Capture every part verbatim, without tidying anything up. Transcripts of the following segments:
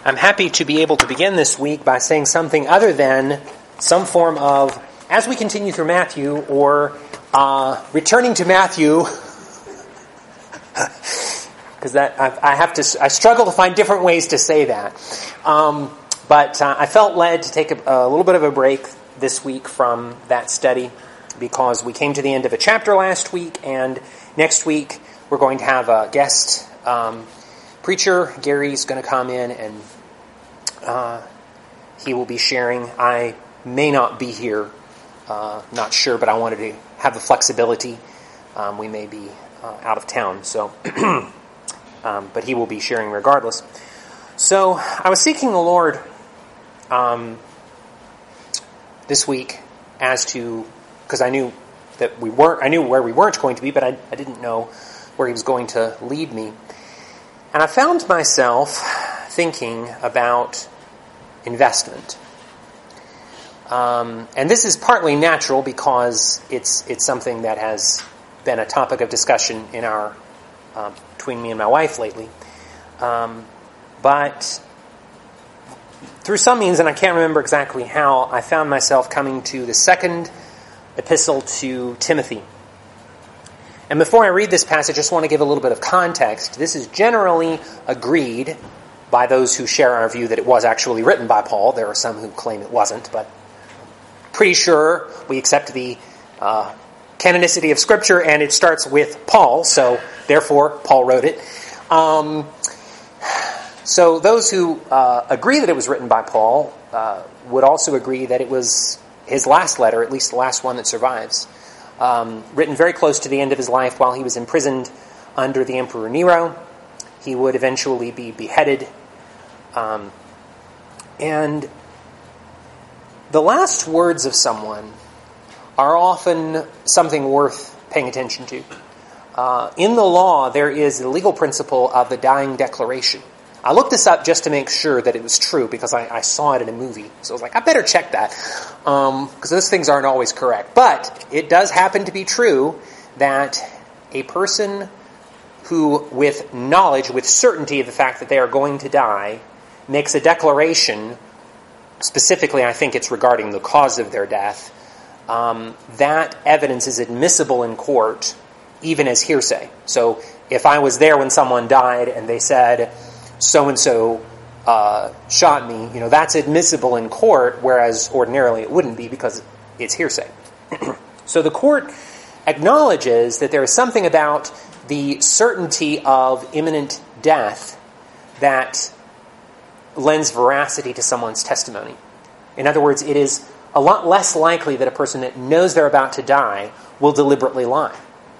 I'm happy to be able to begin this week by saying something other than some form of, as we continue through Matthew, or uh, returning to Matthew, because that I, I have to, I struggle to find different ways to say that. Um, but uh, I felt led to take a, a little bit of a break this week from that study, because we came to the end of a chapter last week, and next week we're going to have a guest um, preacher. Gary's going to come in, and uh, he will be sharing. I may not be here, uh, not sure, but I wanted to have the flexibility. Um, we may be uh, out of town, so um, but he will be sharing regardless. So I was seeking the Lord um, this week as to, because I knew that we weren't, I knew where we weren't going to be, but I, I didn't know where he was going to lead me. And I found myself thinking about investment. Um, and this is partly natural because it's it's something that has been a topic of discussion in our um, between me and my wife lately. Um, but through some means, and I can't remember exactly how, I found myself coming to the second epistle to Timothy. And before I read this passage, I just want to give a little bit of context. This is generally agreed by those who share our view that it was actually written by Paul. There are some who claim it wasn't, but pretty sure we accept the uh, canonicity of Scripture, and it starts with Paul, so therefore Paul wrote it. Um, so those who uh, agree that it was written by Paul uh, would also agree that it was his last letter, at least the last one that survives, um, written very close to the end of his life while he was imprisoned under the Emperor Nero. He would eventually be beheaded. Um, and the last words of someone are often something worth paying attention to. Uh, in the law, there is the legal principle of the dying declaration. I looked this up just to make sure that it was true, because I, I saw it in a movie. So I was like, I better check that, um, because those things aren't always correct. But it does happen to be true that a person who, with knowledge, with certainty of the fact that they are going to die, makes a declaration, specifically I think it's regarding the cause of their death, um, that evidence is admissible in court, even as hearsay. So if I was there when someone died and they said, so-and-so uh, shot me, you know, that's admissible in court, whereas ordinarily it wouldn't be because it's hearsay. So the court acknowledges that there is something about the certainty of imminent death that lends veracity to someone's testimony. In other words, it is a lot less likely that a person that knows they're about to die will deliberately lie.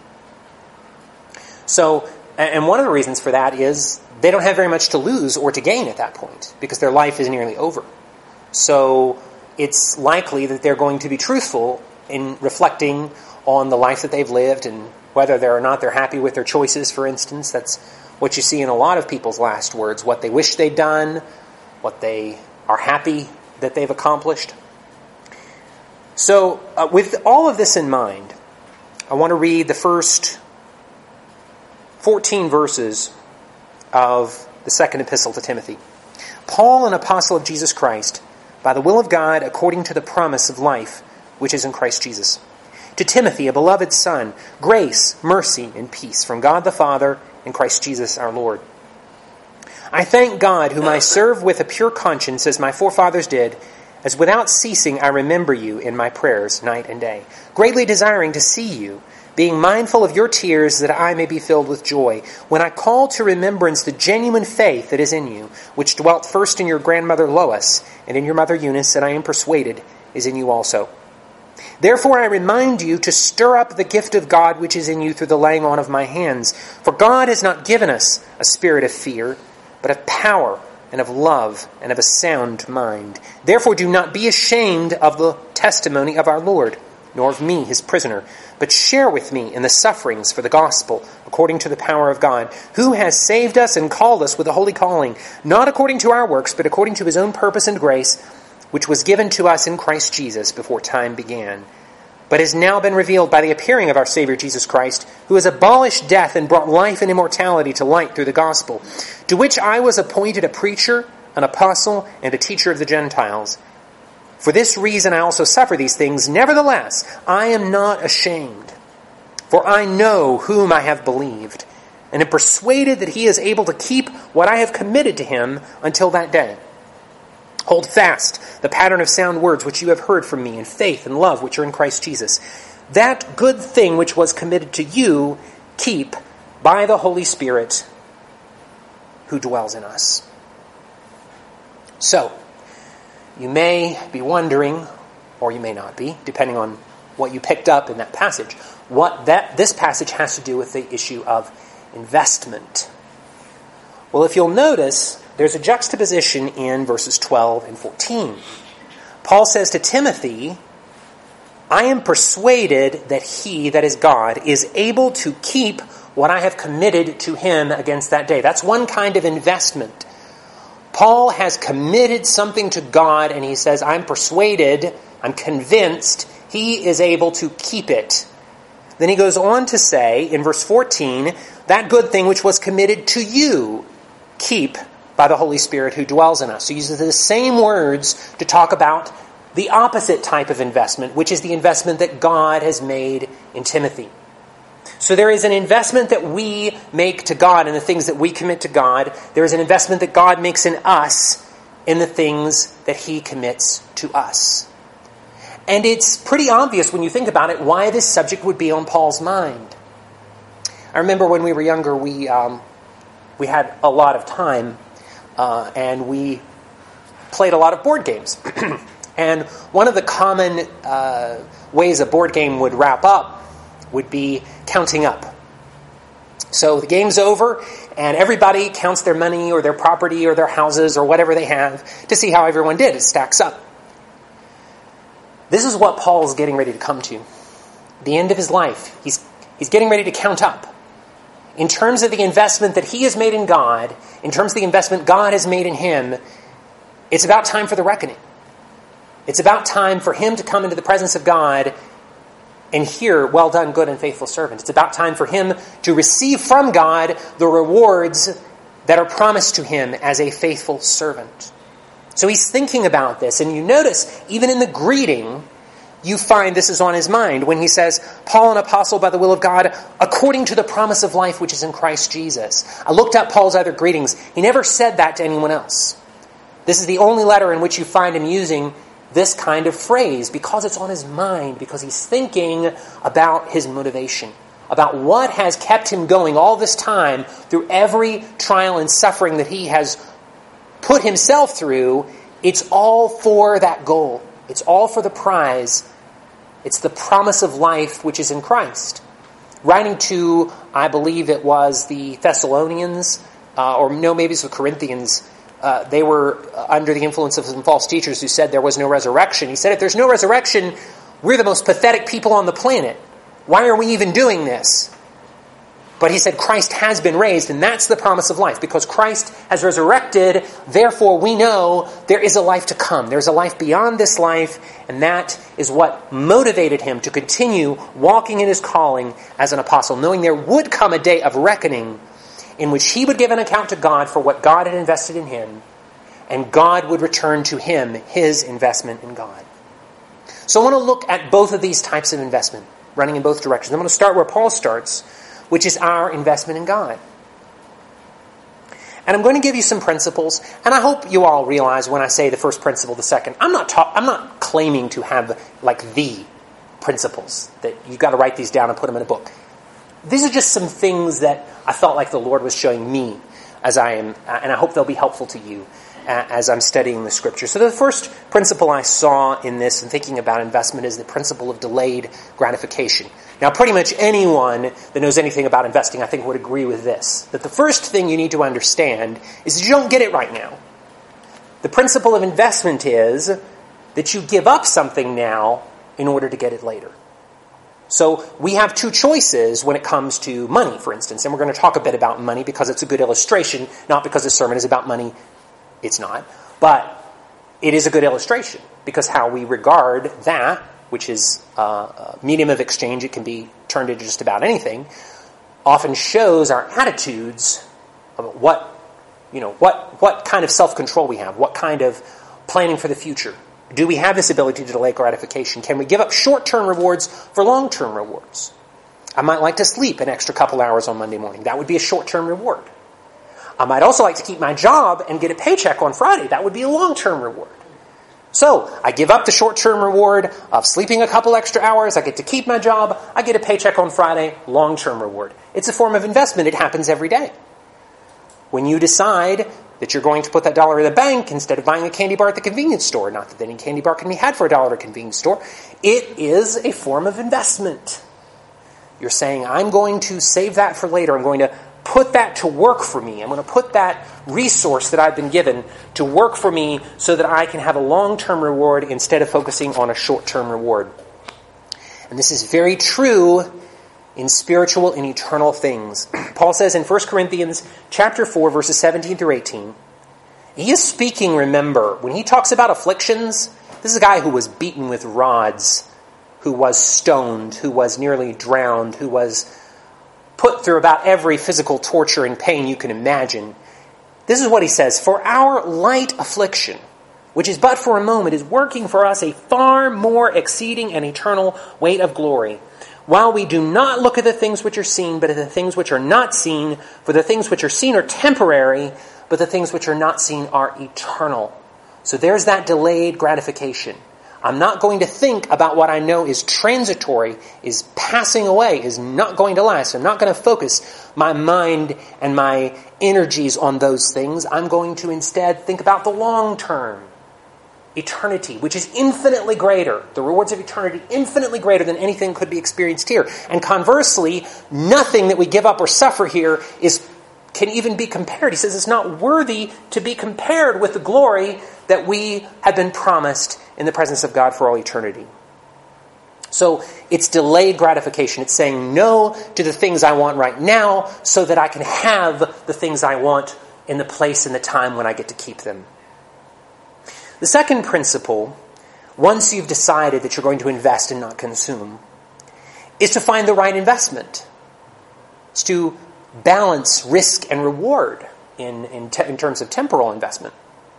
So, and one of the reasons for that is they don't have very much to lose or to gain at that point, because their life is nearly over. So it's likely that they're going to be truthful in reflecting on the life that they've lived, and whether they're or not they're happy with their choices, for instance. That's what you see in a lot of people's last words, what they wish they'd done, what they are happy that they've accomplished. So uh, with all of this in mind, I want to read the first fourteen verses of the second epistle to Timothy. Paul, an apostle of Jesus Christ, by the will of God, according to the promise of life, which is in Christ Jesus. To Timothy, a beloved son, grace, mercy, and peace from God the Father and Christ Jesus our Lord. I thank God, whom I serve with a pure conscience, as my forefathers did, as without ceasing I remember you in my prayers night and day, greatly desiring to see you, being mindful of your tears, that I may be filled with joy, when I call to remembrance the genuine faith that is in you, which dwelt first in your grandmother Lois, and in your mother Eunice, and I am persuaded is in you also. Therefore I remind you to stir up the gift of God which is in you through the laying on of my hands. For God has not given us a spirit of fear, but of power and of love and of a sound mind. Therefore do not be ashamed of the testimony of our Lord, nor of me, his prisoner, but share with me in the sufferings for the gospel, according to the power of God, who has saved us and called us with a holy calling, not according to our works, but according to his own purpose and grace, which was given to us in Christ Jesus before time began, but has now been revealed by the appearing of our Savior Jesus Christ, who has abolished death and brought life and immortality to light through the gospel, to which I was appointed a preacher, an apostle, and a teacher of the Gentiles. For this reason I also suffer these things. Nevertheless, I am not ashamed, for I know whom I have believed, and am persuaded that he is able to keep what I have committed to him until that day. Hold fast the pattern of sound words which you have heard from me in faith and love which are in Christ Jesus. That good thing which was committed to you, keep by the Holy Spirit who dwells in us. So, you may be wondering, or you may not be, depending on what you picked up in that passage, what that this passage has to do with the issue of investment. Well, if you'll notice, there's a juxtaposition in verses twelve and fourteen. Paul says to Timothy, I am persuaded that he, that is God, is able to keep what I have committed to him against that day. That's one kind of investment. Paul has committed something to God, and he says, I'm persuaded, I'm convinced, he is able to keep it. Then he goes on to say, in verse fourteen, that good thing which was committed to you, keep by the Holy Spirit who dwells in us. So he uses the same words to talk about the opposite type of investment, which is the investment that God has made in Timothy. So there is an investment that we make to God in the things that we commit to God. There is an investment that God makes in us in the things that he commits to us. And it's pretty obvious when you think about it why this subject would be on Paul's mind. I remember when we were younger, we um, we had a lot of time uh, and we played a lot of board games. And one of the common uh, ways a board game would wrap up would be counting up. So the game's over, and everybody counts their money or their property or their houses or whatever they have to see how everyone did. It stacks up. This is what Paul's getting ready to come to. The end of his life. He's, he's getting ready to count up. In terms of the investment that he has made in God, in terms of the investment God has made in him, it's about time for the reckoning. It's about time for him to come into the presence of God and hear, well done, good and faithful servant. It's about time for him to receive from God the rewards that are promised to him as a faithful servant. So he's thinking about this. And you notice, even in the greeting, you find this is on his mind when he says, Paul, an apostle by the will of God, according to the promise of life which is in Christ Jesus. I looked up Paul's other greetings. He never said that to anyone else. This is the only letter in which you find him using this kind of phrase because it's on his mind, because he's thinking about his motivation, about what has kept him going all this time through every trial and suffering that he has put himself through. It's all for that goal. It's all for the prize. It's the promise of life which is in Christ. Writing to, I believe it was the Thessalonians, uh, or no, maybe it's the Corinthians. Uh, they were under the influence of some false teachers who said there was no resurrection. He said, if there's no resurrection, we're the most pathetic people on the planet. Why are we even doing this? But he said Christ has been raised, and that's the promise of life. Because Christ has resurrected, therefore we know there is a life to come. There's a life beyond this life, and that is what motivated him to continue walking in his calling as an apostle, knowing there would come a day of reckoning in which he would give an account to God for what God had invested in him, and God would return to him his investment in God. So I want to look at both of these types of investment, running in both directions. I'm going to start where Paul starts, which is our investment in God. And I'm going to give you some principles, and I hope you all realize when I say the first principle, the second, I'm not ta- I'm not claiming to have like the principles, that you've got to write these down and put them in a book. These are just some things that I felt like the Lord was showing me as I am, and I hope they'll be helpful to you as I'm studying the Scripture. So the first principle I saw in this and thinking about investment is the principle of delayed gratification. Now, pretty much anyone that knows anything about investing, I think, would agree with this, that the first thing you need to understand is that you don't get it right now. The principle of investment is that you give up something now in order to get it later. So we have two choices when it comes to money, for instance, and we're going to talk a bit about money because it's a good illustration, not because the sermon is about money. It's not. But it is a good illustration because how we regard that, which is a medium of exchange, it can be turned into just about anything, often shows our attitudes about what You know, what, what kind of self-control we have, what kind of planning for the future. Do we have this ability to delay gratification? Can we give up short-term rewards for long-term rewards? I might like to sleep an extra couple hours on Monday morning. That would be a short-term reward. I might also like to keep my job and get a paycheck on Friday. That would be a long-term reward. So, I give up the short-term reward of sleeping a couple extra hours. I get to keep my job. I get a paycheck on Friday. Long-term reward. It's a form of investment. It happens every day. When you decide that you're going to put that dollar in the bank instead of buying a candy bar at the convenience store, not that any candy bar can be had for a dollar at a convenience store, it is a form of investment. You're saying, I'm going to save that for later. I'm going to put that to work for me. I'm going to put that resource that I've been given to work for me so that I can have a long-term reward instead of focusing on a short-term reward. And this is very true in spiritual and eternal things. Paul says in First Corinthians chapter four, verses seventeen through eighteen, he is speaking, remember, when he talks about afflictions, this is a guy who was beaten with rods, who was stoned, who was nearly drowned, who was put through about every physical torture and pain you can imagine. This is what he says, "For our light affliction, which is but for a moment, is working for us a far more exceeding and eternal weight of glory. While we do not look at the things which are seen, but at the things which are not seen, for the things which are seen are temporary, but the things which are not seen are eternal." So there's that delayed gratification. I'm not going to think about what I know is transitory, is passing away, is not going to last. I'm not going to focus my mind and my energies on those things. I'm going to instead think about the long term. Eternity, which is infinitely greater. The rewards of eternity, infinitely greater than anything could be experienced here. And conversely, nothing that we give up or suffer here is can even be compared. He says it's not worthy to be compared with the glory that we have been promised in the presence of God for all eternity. So it's delayed gratification. It's saying no to the things I want right now so that I can have the things I want in the place and the time when I get to keep them. The second principle, once you've decided that you're going to invest and not consume, is to find the right investment. It's to balance risk and reward in, in, te- in terms of temporal investment.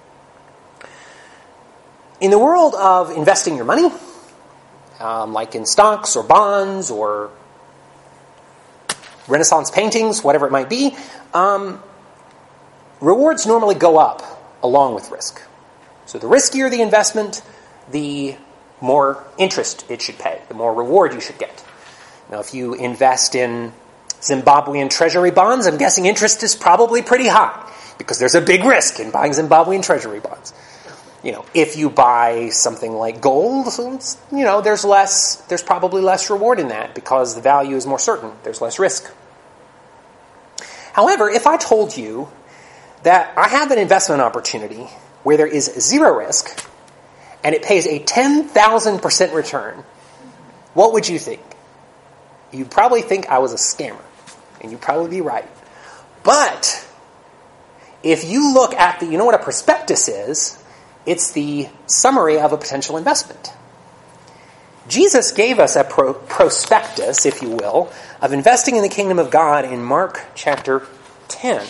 In the world of investing your money, um, like in stocks or bonds or Renaissance paintings, whatever it might be, um, rewards normally go up along with risk. So the riskier the investment, the more interest it should pay, the more reward you should get. Now, if you invest in Zimbabwean treasury bonds, I'm guessing interest is probably pretty high because there's a big risk in buying Zimbabwean treasury bonds. You know, if you buy something like gold, you know, there's less, there's probably less reward in that because the value is more certain. There's less risk. However, if I told you that I have an investment opportunity where there is zero risk, and it pays a ten thousand percent return, what would you think? You'd probably think I was a scammer, and you'd probably be right. But if you look at the, you know what a prospectus is? It's the summary of a potential investment. Jesus gave us a pro- prospectus, if you will, of investing in the kingdom of God in Mark chapter ten.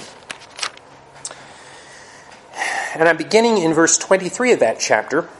And I'm beginning in verse twenty-three of that chapter.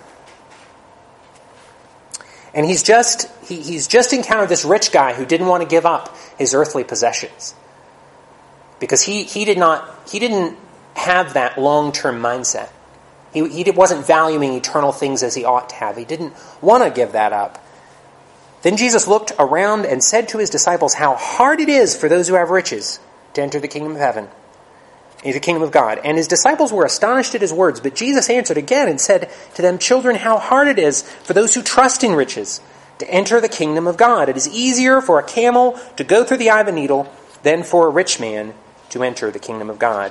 And he's just he, he's just encountered this rich guy who didn't want to give up his earthly possessions. Because he, he did not he didn't have that long-term mindset. He, he wasn't valuing eternal things as he ought to have. He didn't want to give that up. Then Jesus looked around and said to his disciples, "How hard it is for those who have riches to enter the kingdom of heaven, into the kingdom of God." And his disciples were astonished at his words. But Jesus answered again and said to them, "Children, how hard it is for those who trust in riches to enter the kingdom of God. It is easier for a camel to go through the eye of a needle than for a rich man to enter the kingdom of God."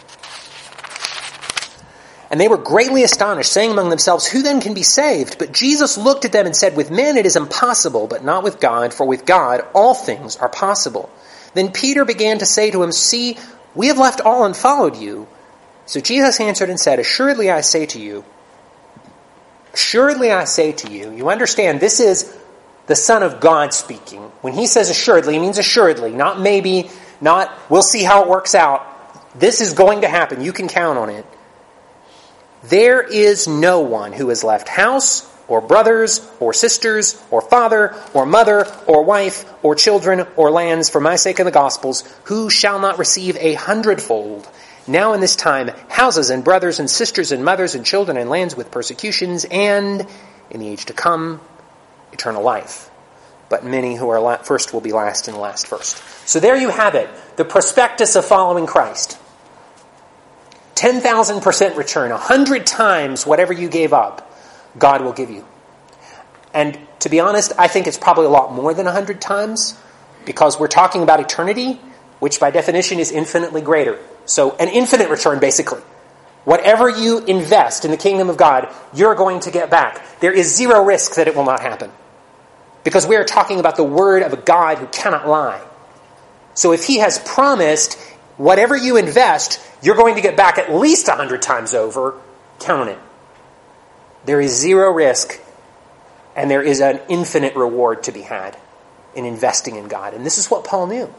And they were greatly astonished, saying among themselves, "Who then can be saved?" But Jesus looked at them and said, "With men it is impossible, but not with God, for with God all things are possible." Then Peter began to say to him, "See, we have left all and followed you." So Jesus answered and said, Assuredly I say to you, assuredly I say to you, you understand this is the Son of God speaking. When he says assuredly, he means assuredly, not maybe, not we'll see how it works out. This is going to happen. You can count on it. There is no one who has left house or brothers or sisters or father or mother or wife or children or lands for my sake and the gospel's who shall not receive a hundredfold now in this time houses and brothers and sisters and mothers and children and lands with persecutions and in the age to come eternal life. But many who are la- first will be last and the last first. So there you have it. The prospectus of following Christ. ten thousand percent return. A hundred times whatever you gave up, God will give you. And to be honest, I think it's probably a lot more than a hundred times because we're talking about eternity, which by definition is infinitely greater. So an infinite return, basically. Whatever you invest in the kingdom of God, you're going to get back. There is zero risk that it will not happen. Because we are talking about the word of a God who cannot lie. So if he has promised, whatever you invest, you're going to get back at least a hundred times over, count on it. There is zero risk, and there is an infinite reward to be had in investing in God. And this is what Paul knew.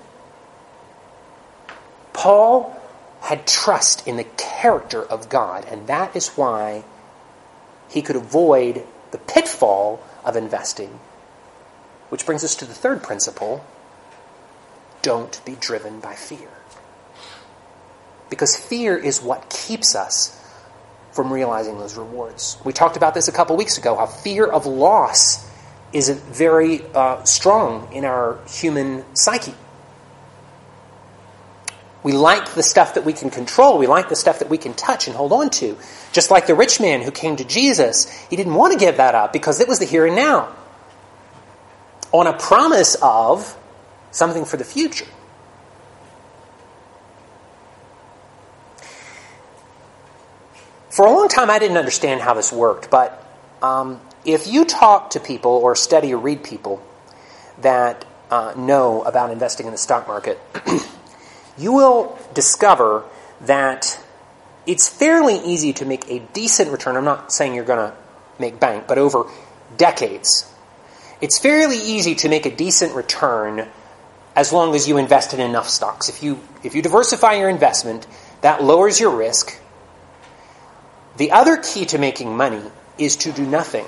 Paul had trust in the character of God, and that is why he could avoid the pitfall of investing. Which brings us to the third principle. Don't be driven by fear. Because fear is what keeps us from realizing those rewards. We talked about this a couple weeks ago, how fear of loss is very uh, strong in our human psyche. We like the stuff that we can control. We like the stuff that we can touch and hold on to. Just like the rich man who came to Jesus, he didn't want to give that up because it was the here and now. On a promise of something for the future. For a long time, I didn't understand how this worked, but um, if you talk to people or study or read people that uh, know about investing in the stock market, you will discover that it's fairly easy to make a decent return. I'm not saying you're going to make bank, but over decades. It's fairly easy to make a decent return as long as you invest in enough stocks. If you if you diversify your investment, that lowers your risk. The other key to making money is to do nothing.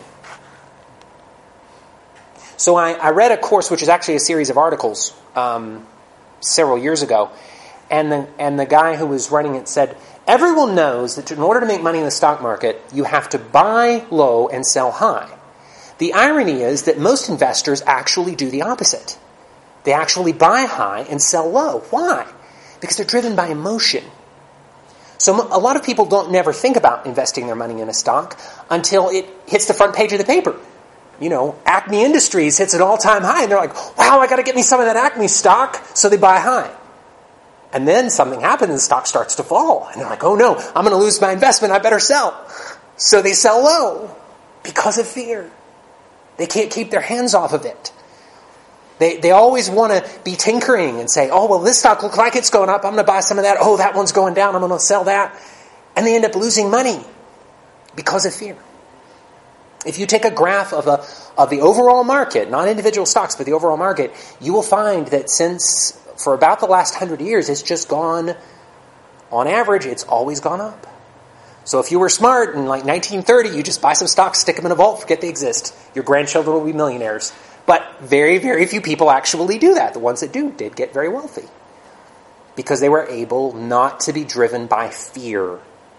So I, I read a course, which is actually a series of articles, um, several years ago, and the and the guy who was running it said, everyone knows that in order to make money in the stock market, you have to buy low and sell high. The irony is that most investors actually do the opposite. They actually buy high and sell low. Why? Because they're driven by emotion. So a lot of people don't never think about investing their money in a stock until it hits the front page of the paper. You know, Acme Industries hits an all-time high, and they're like, wow, I got to get me some of that Acme stock, so they buy high. And then something happens and the stock starts to fall. And they're like, oh no, I'm going to lose my investment, I better sell. So they sell low because of fear. They can't keep their hands off of it. They they always want to be tinkering and say, oh, well, this stock looks like it's going up. I'm going to buy some of that. Oh, that one's going down. I'm going to sell that. And they end up losing money because of fear. If you take a graph of a of the overall market, not individual stocks, but the overall market, you will find that since, for about the last hundred years, it's just gone, on average, it's always gone up. So if you were smart in like nineteen thirty, you just buy some stocks, stick them in a vault, forget they exist. Your grandchildren will be millionaires. But very, very few people actually do that. The ones that do did get very wealthy. Because they were able not to be driven by fear.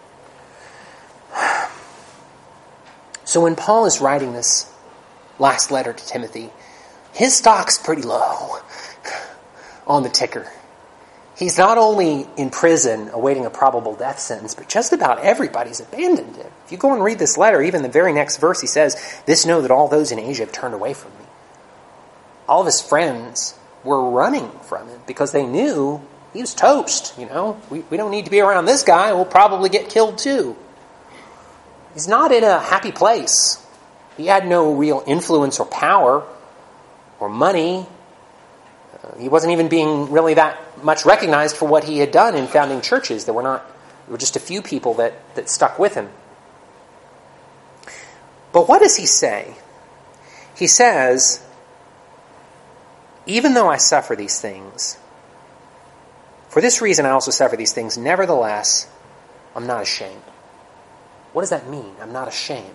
So when Paul is writing this last letter to Timothy, his stock's pretty low on the ticker. He's not only in prison awaiting a probable death sentence, but just about everybody's abandoned him. If you go and read this letter, even the very next verse, he says, this know that all those in Asia have turned away from me. All of his friends were running from him because they knew he was toast. You know, we, we don't need to be around this guy. We'll probably get killed too. He's not in a happy place. He had no real influence or power or money. Uh, he wasn't even being really that much recognized for what he had done in founding churches. There were not, there were just a few people that, that stuck with him. But what does he say? He says, even though I suffer these things, For this reason I also suffer these things. Nevertheless, I'm not ashamed. What does that mean? I'm not ashamed.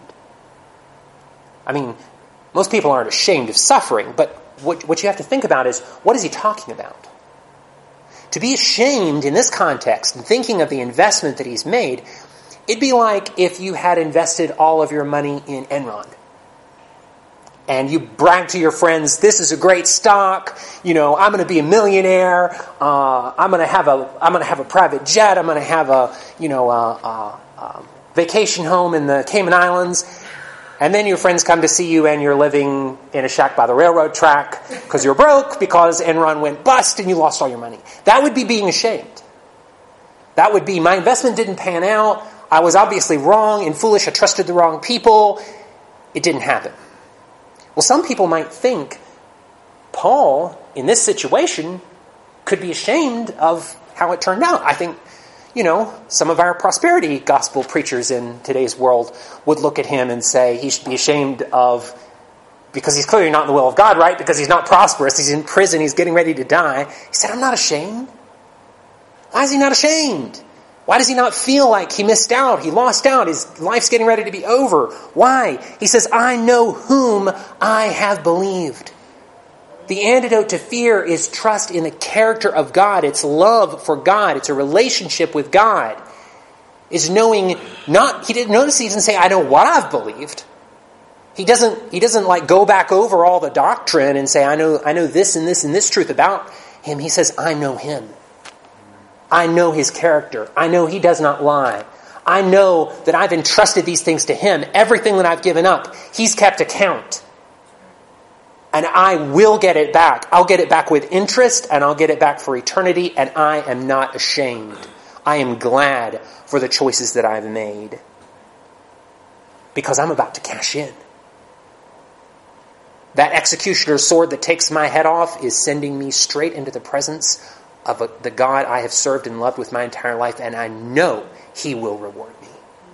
I mean, most people aren't ashamed of suffering, but what, what you have to think about is, what is he talking about? To be ashamed in this context, and thinking of the investment that he's made, it'd be like if you had invested all of your money in Enron. And you brag to your friends, this is a great stock, you know, I'm going to be a millionaire, uh, I'm going to have a, I'm going to have a private jet, I'm going to have a, you know, a, a, a vacation home in the Cayman Islands. And then your friends come to see you and you're living in a shack by the railroad track because you're broke, because Enron went bust and you lost all your money. That would be being ashamed. That would be, my investment didn't pan out, I was obviously wrong and foolish, I trusted the wrong people, it didn't happen. Well, some people might think Paul, in this situation, could be ashamed of how it turned out. I think, you know, some of our prosperity gospel preachers in today's world would look at him and say he should be ashamed of, because he's clearly not in the will of God, right? Because he's not prosperous, he's in prison, he's getting ready to die. He said, I'm not ashamed. Why is he not ashamed? Why does he not feel like he missed out? He lost out. His life's getting ready to be over. Why? He says, I know whom I have believed. The antidote to fear is trust in the character of God. It's love for God. It's a relationship with God. It's knowing not, he didn't notice, he doesn't say, I know what I've believed. He doesn't, he doesn't like go back over all the doctrine and say, I know, I know this and this and this truth about him. He says, I know him. I know his character. I know he does not lie. I know that I've entrusted these things to him. Everything that I've given up, he's kept account. And I will get it back. I'll get it back with interest, and I'll get it back for eternity, and I am not ashamed. I am glad for the choices that I've made, because I'm about to cash in. That executioner's sword that takes my head off is sending me straight into the presence of a, the God I have served and loved with my entire life, and I know he will reward me.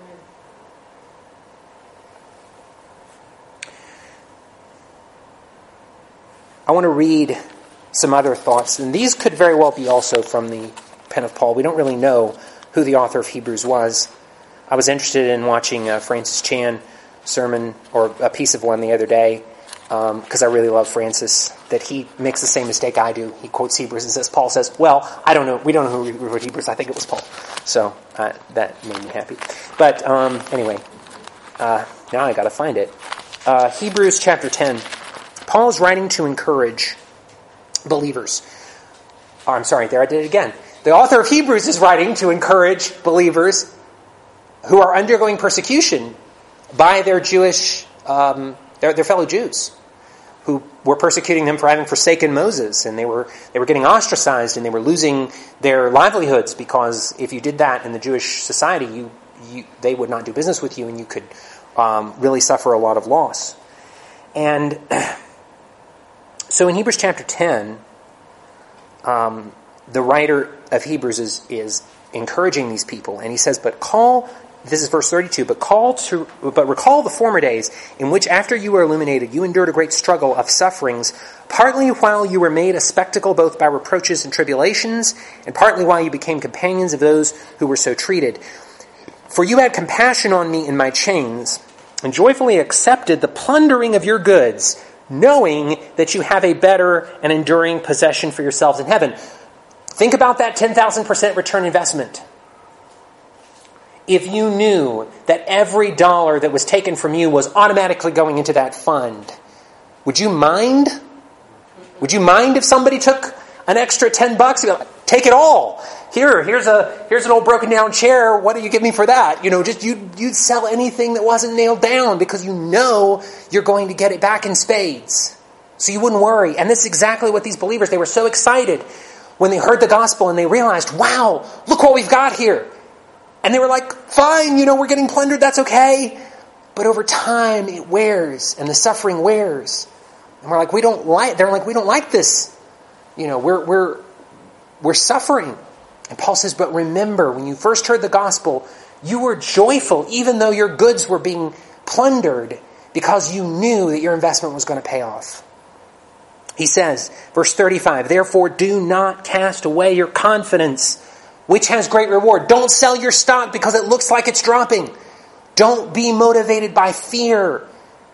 I want to read some other thoughts, and these could very well be also from the pen of Paul. We don't really know who the author of Hebrews was. I was interested in watching uh, Francis Chan sermon, or a piece of one the other day, because um, I really love Francis, that he makes the same mistake I do. He quotes Hebrews and says, Paul says, well, I don't know, we don't know who wrote Hebrews, I think it was Paul. So uh, that made me happy. But um, anyway, uh, now I got to find it. Uh, Hebrews chapter ten. Paul is writing to encourage believers. Oh, I'm sorry, there I did it again. The author of Hebrews is writing to encourage believers who are undergoing persecution by their Jewish, um, their, their fellow Jews, who were persecuting them for having forsaken Moses, and they were they were getting ostracized, and they were losing their livelihoods, because if you did that in the Jewish society, you, you they would not do business with you, and you could um, really suffer a lot of loss. And so in Hebrews chapter ten, um, the writer of Hebrews is, is encouraging these people, and he says, but call, this is verse thirty-two, but call to, but recall the former days in which after you were illuminated, you endured a great struggle of sufferings, partly while you were made a spectacle both by reproaches and tribulations, and partly while you became companions of those who were so treated. For you had compassion on me in my chains, and joyfully accepted the plundering of your goods, knowing that you have a better and enduring possession for yourselves in heaven. Think about that ten thousand percent return investment. If you knew that every dollar that was taken from you was automatically going into that fund, would you mind? Would you mind if somebody took an extra ten bucks? You'd be like, take it all. Here, here's a here's an old broken down chair. What do you give me for that? You know, just you you'd sell anything that wasn't nailed down, because you know you're going to get it back in spades. So you wouldn't worry. And this is exactly what these believers, they were so excited when they heard the gospel and they realized, wow, look what we've got here. And they were like, fine, you know, we're getting plundered, that's okay. But over time, it wears, and the suffering wears. And we're like, we don't like, they're like, we don't like this. You know, we're, we're, we're suffering. And Paul says, but remember, when you first heard the gospel, you were joyful, even though your goods were being plundered, because you knew that your investment was going to pay off. He says, verse thirty-five, therefore do not cast away your confidence, which has great reward. Don't sell your stock because it looks like it's dropping. Don't be motivated by fear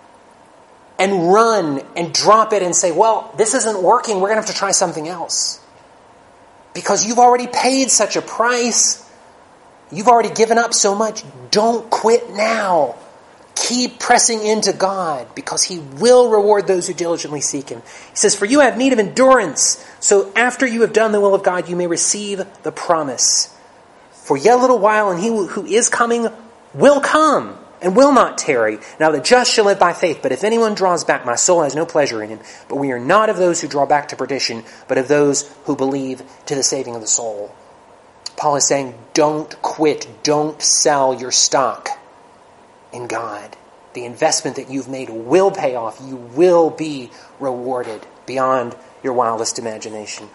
and run and drop it and say, well, this isn't working. We're going to have to try something else. Because you've already paid such a price. You've already given up so much. Don't quit now. Keep pressing into God because He will reward those who diligently seek Him. He says, for you have need of endurance, so after you have done the will of God, you may receive the promise. For yet a little while, and He who is coming will come and will not tarry. Now the just shall live by faith, but if anyone draws back, my soul has no pleasure in him. But we are not of those who draw back to perdition, but of those who believe to the saving of the soul. Paul is saying, don't quit, don't sell your stock in God. The investment that you've made will pay off. You will be rewarded beyond your wildest imagination.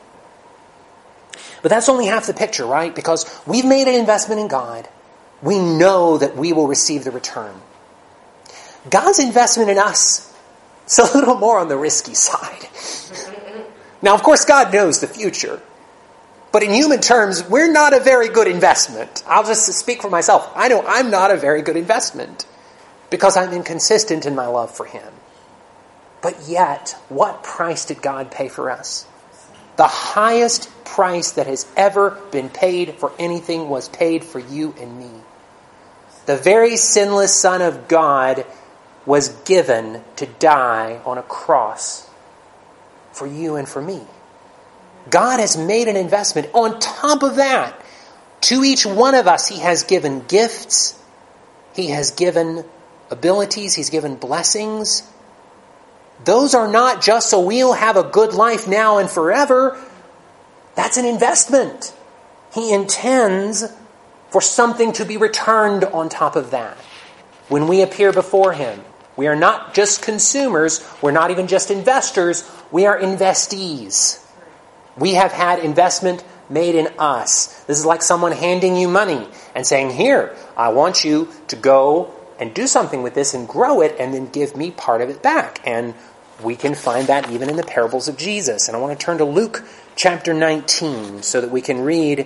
But that's only half the picture, right? Because we've made an investment in God. We know that we will receive the return. God's investment in us is a little more on the risky side. Now, of course, God knows the future. But in human terms, we're not a very good investment. I'll just speak for myself. I know I'm not a very good investment because I'm inconsistent in my love for Him. But yet, what price did God pay for us? The highest price that has ever been paid for anything was paid for you and me. The very sinless Son of God was given to die on a cross for you and for me. God has made an investment. On top of that, to each one of us, He has given gifts. He has given abilities. He's given blessings. Those are not just so we'll have a good life now and forever. That's an investment. He intends for something to be returned on top of that. When we appear before Him, we are not just consumers. We're not even just investors. We are investees. We have had investment made in us. This is like someone handing you money and saying, here, I want you to go and do something with this and grow it and then give me part of it back. And we can find that even in the parables of Jesus. And I want to turn to Luke chapter nineteen so that we can read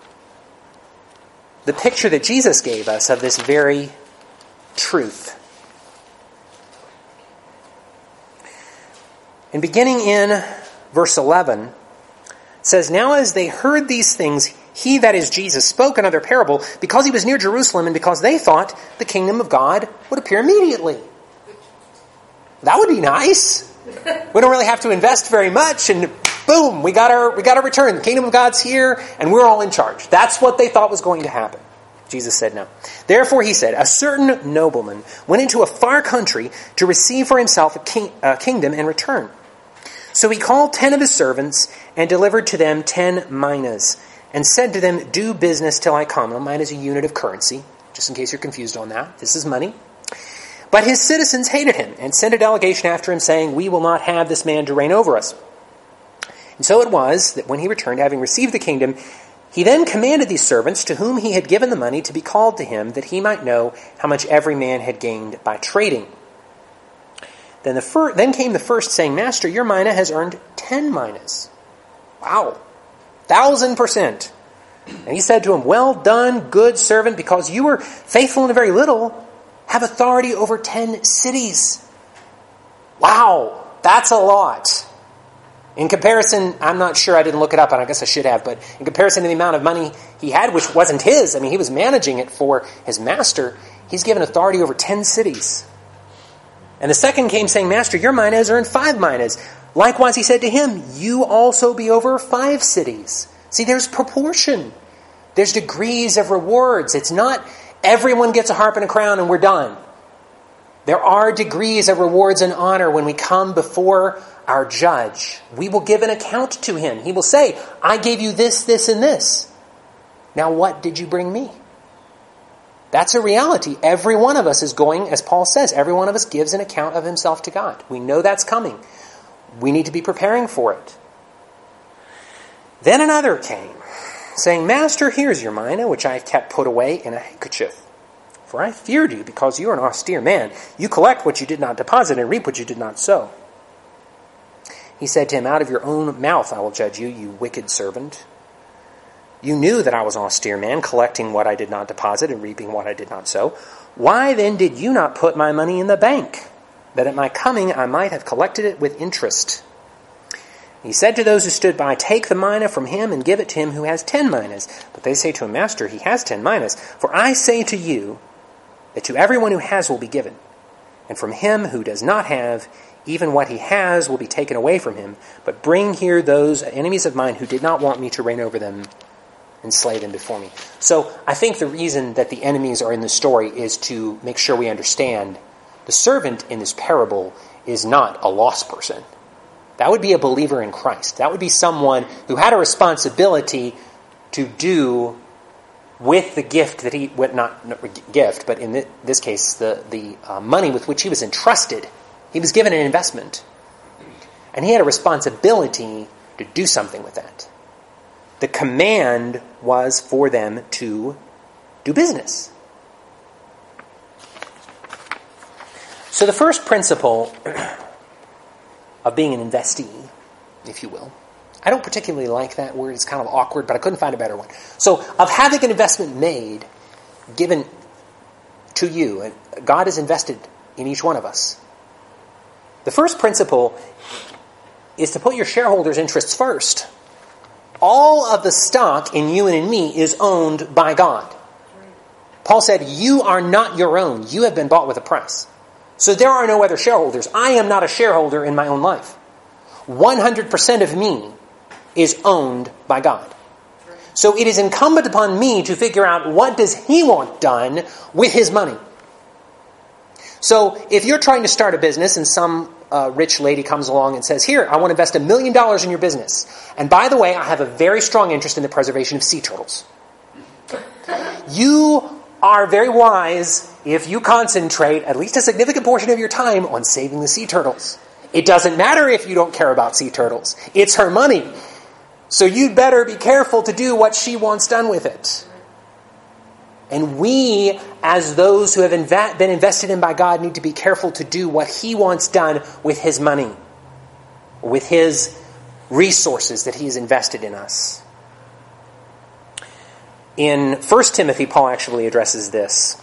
the picture that Jesus gave us of this very truth. And beginning in verse eleven, it says, now as they heard these things, he, that is Jesus, spoke another parable because he was near Jerusalem and because they thought the kingdom of God would appear immediately. That would be nice. We don't really have to invest very much and boom, we got our we got our return. The kingdom of God's here and we're all in charge. That's what they thought was going to happen. Jesus said no. Therefore he said, a certain nobleman went into a far country to receive for himself a, king, a kingdom and return. So he called ten of his servants and delivered to them ten minas and said to them, do business till I come. A mina is a unit of currency, just in case you're confused on that. This is money. But his citizens hated him and sent a delegation after him saying, we will not have this man to reign over us. And so it was that when he returned, having received the kingdom, he then commanded these servants to whom he had given the money to be called to him, that he might know how much every man had gained by trading. Then the fir- then came the first, saying, Master, your mina has earned ten minas. Wow. Thousand percent. And he said to him, well done, good servant, because you were faithful in a very little, have authority over ten cities. Wow. That's a lot. In comparison, I'm not sure, I didn't look it up, and I guess I should have, but in comparison to the amount of money he had, which wasn't his, I mean, he was managing it for his master, he's given authority over ten cities. And the second came saying, Master, your mina has earned five minas. Likewise, he said to him, you also be over five cities. See, there's proportion. There's degrees of rewards. It's not everyone gets a harp and a crown and we're done. There are degrees of rewards and honor when we come before our judge. We will give an account to him. He will say, I gave you this, this, and this. Now what did you bring me? That's a reality. Every one of us is going, as Paul says, every one of us gives an account of himself to God. We know that's coming. We need to be preparing for it. Then another came, saying, Master, here's your mina, which I have kept put away in a handkerchief. For I feared you, because you are an austere man. You collect what you did not deposit and reap what you did not sow. He said to him, out of your own mouth I will judge you, you wicked servant. You knew that I was an austere man, collecting what I did not deposit and reaping what I did not sow. Why then did you not put my money in the bank, that at my coming I might have collected it with interest? He said to those who stood by, take the mina from him and give it to him who has ten minas. But they say to him, Master, he has ten minas. For I say to you that to everyone who has will be given, and from him who does not have, even what he has will be taken away from him. But bring here those enemies of mine who did not want me to reign over them and slay them before me. So I think the reason that the enemies are in the story is to make sure we understand the servant in this parable is not a lost person. That would be a believer in Christ. That would be someone who had a responsibility to do with the gift that he, well, not, not gift, but in this case, the, the uh, money with which he was entrusted. He was given an investment. And he had a responsibility to do something with that. The command was for them to do business. So the first principle of being an investee, if you will, I don't particularly like that word. It's kind of awkward, but I couldn't find a better one. So of having an investment made, given to you, and God has invested in each one of us. The first principle is to put your shareholders' interests first. All of the stock in you and in me is owned by God. Paul said, you are not your own. You have been bought with a price. So there are no other shareholders. I am not a shareholder in my own life. one hundred percent of me is owned by God. So it is incumbent upon me to figure out what does he want done with his money. So if you're trying to start a business and some uh, rich lady comes along and says, here, I want to invest a million dollars in your business. And by the way, I have a very strong interest in the preservation of sea turtles. You are very wise if you concentrate at least a significant portion of your time on saving the sea turtles. It doesn't matter if you don't care about sea turtles. It's her money. So you'd better be careful to do what she wants done with it. And we, as those who have inv- been invested in by God, need to be careful to do what he wants done with his money, with his resources that he has invested in us. In First Timothy, Paul actually addresses this.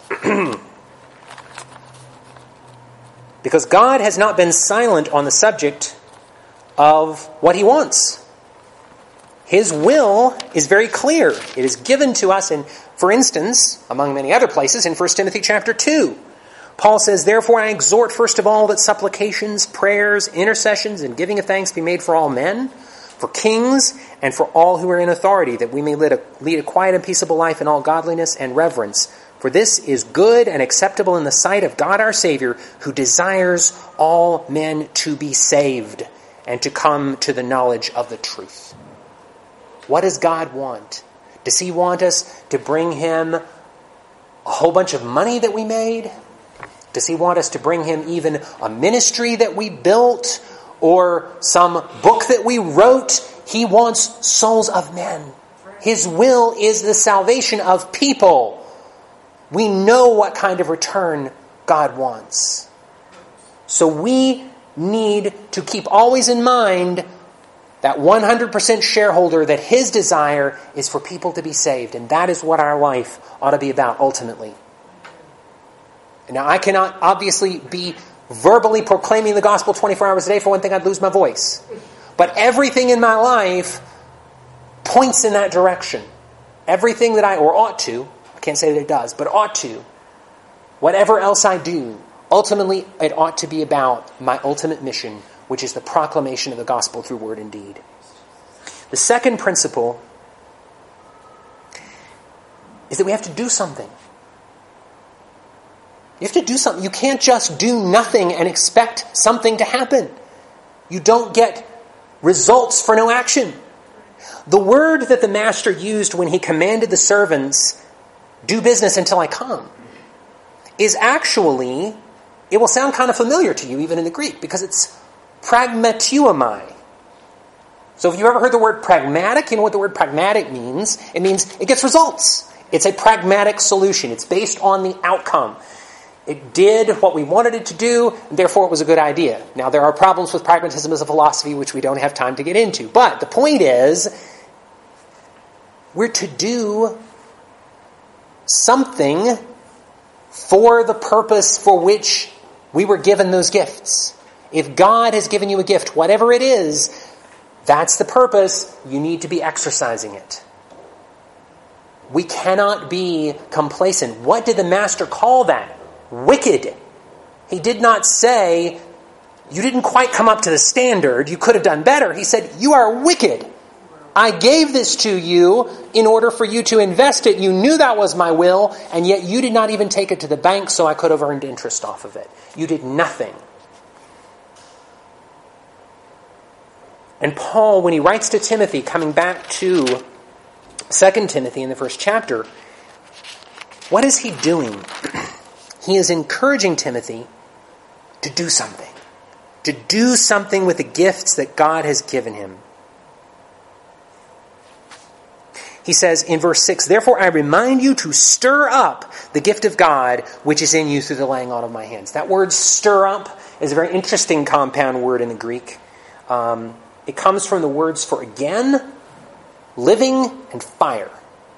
Because God has not been silent on the subject of what he wants. His will is very clear. It is given to us in, for instance, among many other places, in First Timothy chapter two. Paul says, therefore I exhort first of all that supplications, prayers, intercessions, and giving of thanks be made for all men, for kings, and for all who are in authority, that we may lead a, lead a quiet and peaceable life in all godliness and reverence. For this is good and acceptable in the sight of God our Savior, who desires all men to be saved and to come to the knowledge of the truth. What does God want? Does he want us to bring him a whole bunch of money that we made? Does he want us to bring him even a ministry that we built or some book that we wrote? He wants souls of men. His will is the salvation of people. We know what kind of return God wants. So we need to keep always in mind that one hundred percent shareholder, that his desire is for people to be saved. And that is what our life ought to be about ultimately. Now, I cannot obviously be verbally proclaiming the gospel twenty-four hours a day. For one thing, I'd lose my voice. But everything in my life points in that direction. Everything that I, or ought to, I can't say that it does, but ought to. Whatever else I do, ultimately it ought to be about my ultimate mission, which is the proclamation of the gospel through word and deed. The second principle is that we have to do something. You have to do something. You can't just do nothing and expect something to happen. You don't get results for no action. The word that the master used when he commanded the servants, do business until I come, is actually, it will sound kind of familiar to you even in the Greek, because it's pragmatuomai. So if you've ever heard the word pragmatic, you know what the word pragmatic means. It means it gets results. It's a pragmatic solution. It's based on the outcome. It did what we wanted it to do, and therefore it was a good idea. Now, there are problems with pragmatism as a philosophy, which we don't have time to get into. But the point is, we're to do something for the purpose for which we were given those gifts. If God has given you a gift, whatever it is, that's the purpose. You need to be exercising it. We cannot be complacent. What did the Master call that? Wicked. He did not say, you didn't quite come up to the standard, you could have done better. He said, you are wicked. I gave this to you in order for you to invest it. You knew that was my will, and yet you did not even take it to the bank so I could have earned interest off of it. You did nothing. And Paul, when he writes to Timothy, coming back to Second Timothy in the first chapter, what is he doing? He is encouraging Timothy to do something. To do something with the gifts that God has given him. He says in verse six, therefore I remind you to stir up the gift of God which is in you through the laying on of my hands. That word stir up is a very interesting compound word in the Greek. Um, it comes from the words for again, living, and fire.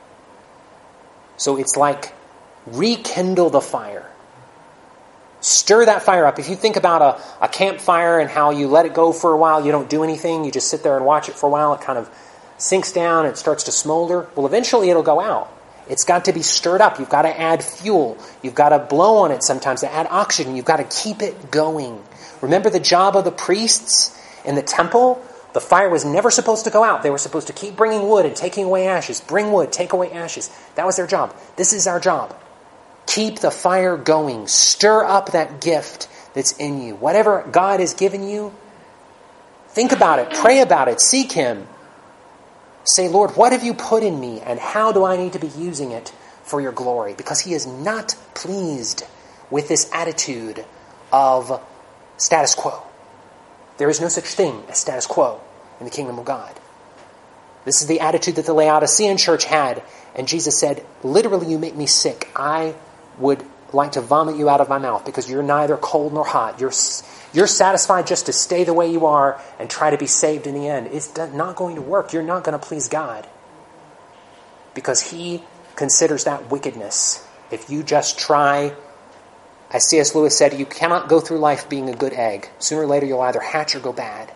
So it's like rekindle the fire. Stir that fire up. If you think about a, a campfire and how you let it go for a while, you don't do anything, you just sit there and watch it for a while, it kind of sinks down, it starts to smolder. Well, eventually it'll go out. It's got to be stirred up. You've got to add fuel. You've got to blow on it sometimes to add oxygen. You've got to keep it going. Remember the job of the priests in the temple? The fire was never supposed to go out. They were supposed to keep bringing wood and taking away ashes. Bring wood, take away ashes. That was their job. This is our job. Keep the fire going. Stir up that gift that's in you. Whatever God has given you, think about it. Pray about it. Seek Him. Say, Lord, what have you put in me, and how do I need to be using it for your glory? Because He is not pleased with this attitude of status quo. There is no such thing as status quo in the kingdom of God. This is the attitude that the Laodicean church had, and Jesus said, literally, you make me sick. I would like to vomit you out of my mouth because you're neither cold nor hot. You're You're satisfied just to stay the way you are and try to be saved in the end. It's not going to work. You're not going to please God. Because He considers that wickedness. If you just try, as C S Lewis said, you cannot go through life being a good egg. Sooner or later you'll either hatch or go bad.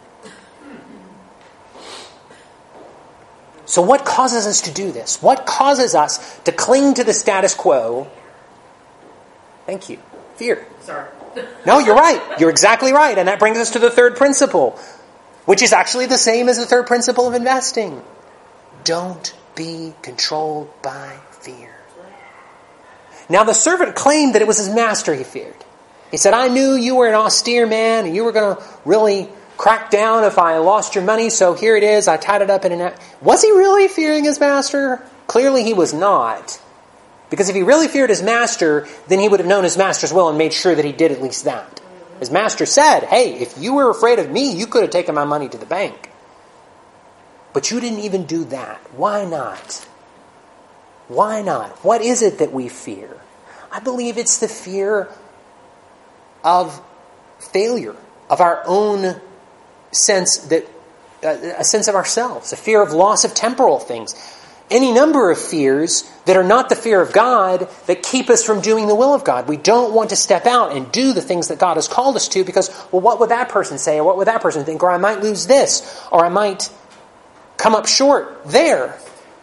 So what causes us to do this? What causes us to cling to the status quo? Thank you. Fear. Sorry. No, you're right. You're exactly right. And that brings us to the third principle, which is actually the same as the third principle of investing. Don't be controlled by fear. Now, the servant claimed that it was his master he feared. He said, I knew you were an austere man and you were going to really crack down if I lost your money, so here it is. I tied it up in an... Was he really fearing his master? Clearly he was not. Because if he really feared his master, then he would have known his master's will and made sure that he did at least that. His master said, hey, if you were afraid of me, you could have taken my money to the bank. But you didn't even do that. Why not? Why not? What is it that we fear? I believe it's the fear of failure, of our own sense that uh, a sense of ourselves, a fear of loss of temporal things. Any number of fears that are not the fear of God that keep us from doing the will of God. We don't want to step out and do the things that God has called us to because, well, what would that person say? Or what would that person think? Or I might lose this. Or I might come up short there.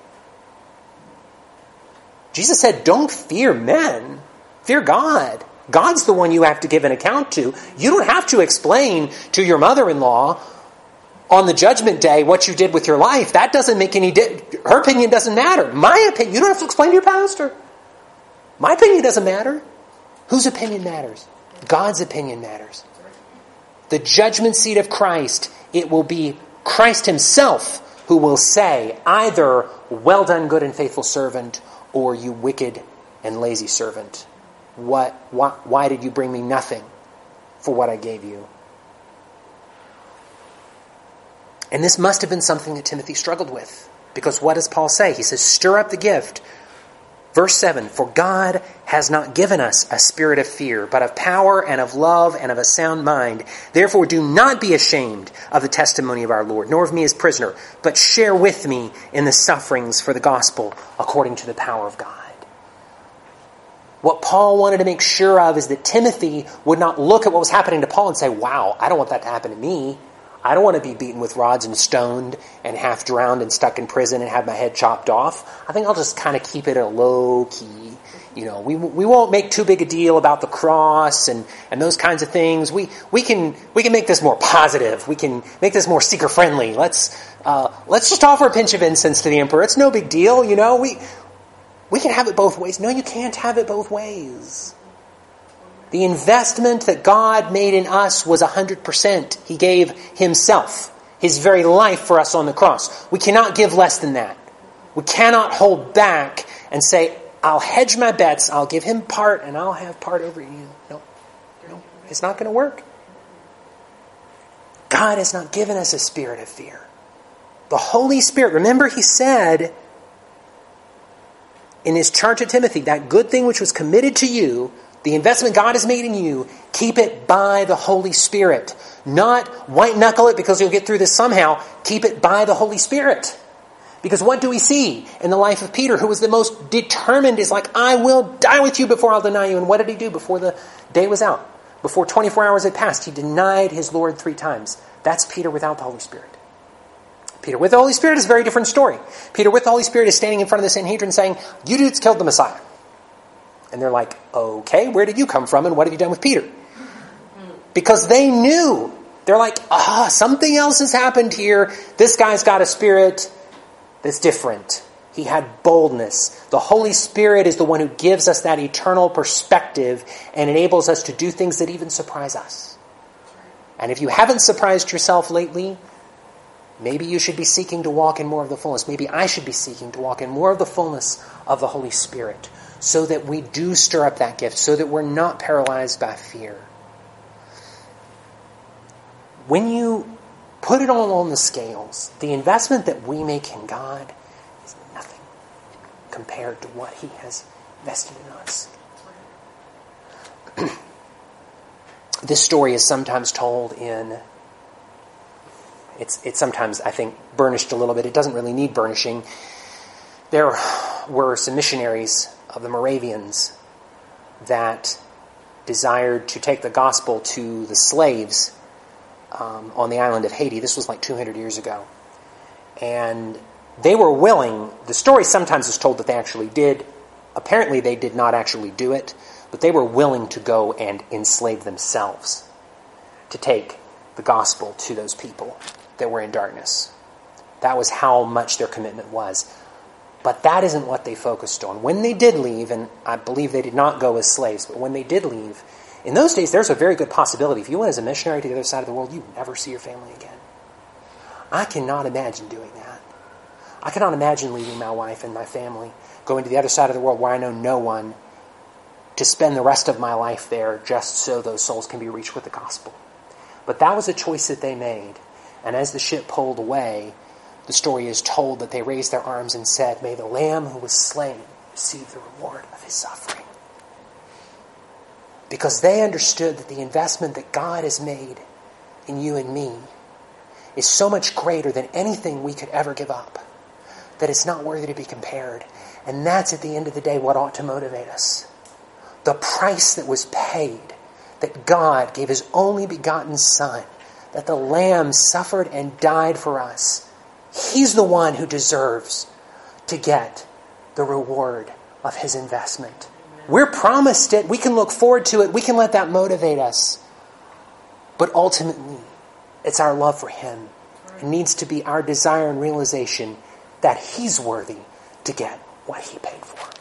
Jesus said, don't fear men. Fear God. God's the one you have to give an account to. You don't have to explain to your mother-in-law on the judgment day what you did with your life. That doesn't make any... Di- her opinion doesn't matter. My opinion... You don't have to explain to your pastor. My opinion doesn't matter. Whose opinion matters? God's opinion matters. The judgment seat of Christ, it will be Christ Himself who will say either, well done, good and faithful servant, or you wicked and lazy servant. What? Why, why did you bring me nothing for what I gave you? And this must have been something that Timothy struggled with. Because what does Paul say? He says, stir up the gift Verse seven, for God has not given us a spirit of fear, but of power and of love and of a sound mind. Therefore do not be ashamed of the testimony of our Lord, nor of me as prisoner, but share with me in the sufferings for the gospel according to the power of God. What Paul wanted to make sure of is that Timothy would not look at what was happening to Paul and say, wow, I don't want that to happen to me. I don't want to be beaten with rods and stoned and half drowned and stuck in prison and have my head chopped off. I think I'll just kind of keep it a low key. You know, we we won't make too big a deal about the cross and, and those kinds of things. We we can we can make this more positive. We can make this more seeker friendly. Let's uh, let's just offer a pinch of incense to the emperor. It's no big deal. You know, we we can have it both ways. No, you can't have it both ways. The investment that God made in us was one hundred percent. He gave himself, his very life for us on the cross. We cannot give less than that. We cannot hold back and say, I'll hedge my bets, I'll give him part, and I'll have part over you. No, no, it's not going to work. God has not given us a spirit of fear. The Holy Spirit, remember he said in his charge to Timothy, that good thing which was committed to you, the investment God has made in you, keep it by the Holy Spirit. Not white knuckle it because you'll get through this somehow. Keep it by the Holy Spirit. Because what do we see in the life of Peter, who was the most determined, is like, I will die with you before I'll deny you. And what did he do before the day was out? Before twenty-four hours had passed, he denied his Lord three times. That's Peter without the Holy Spirit. Peter with the Holy Spirit is a very different story. Peter with the Holy Spirit is standing in front of the Sanhedrin saying, you dudes killed the Messiah. And they're like, okay, where did you come from and what have you done with Peter? Because they knew. They're like, ah, something else has happened here. This guy's got a spirit that's different. He had boldness. The Holy Spirit is the one who gives us that eternal perspective and enables us to do things that even surprise us. And if you haven't surprised yourself lately, maybe you should be seeking to walk in more of the fullness. Maybe I should be seeking to walk in more of the fullness of the Holy Spirit, so that we do stir up that gift, so that we're not paralyzed by fear. When you put it all on the scales, the investment that we make in God is nothing compared to what he has invested in us. This story is sometimes told in, it's, it's sometimes, I think, burnished a little bit. It doesn't really need burnishing. There were some missionaries of the Moravians that desired to take the gospel to the slaves um, on the island of Haiti. This was like two hundred years ago. And they were willing, the story sometimes is told that they actually did. Apparently they did not actually do it, but they were willing to go and enslave themselves to take the gospel to those people that were in darkness. That was how much their commitment was. But that isn't what they focused on. When they did leave, and I believe they did not go as slaves, but when they did leave, in those days there's a very good possibility. If you went as a missionary to the other side of the world, you'd never see your family again. I cannot imagine doing that. I cannot imagine leaving my wife and my family, going to the other side of the world where I know no one, to spend the rest of my life there just so those souls can be reached with the gospel. But that was a choice that they made. And as the ship pulled away, the story is told that they raised their arms and said, may the Lamb who was slain receive the reward of his suffering. Because they understood that the investment that God has made in you and me is so much greater than anything we could ever give up, that it's not worthy to be compared. And that's at the end of the day what ought to motivate us. The price that was paid, that God gave his only begotten Son, that the Lamb suffered and died for us. He's the one who deserves to get the reward of his investment. We're promised it. We can look forward to it. We can let that motivate us. But ultimately, it's our love for him. It needs to be our desire and realization that he's worthy to get what he paid for.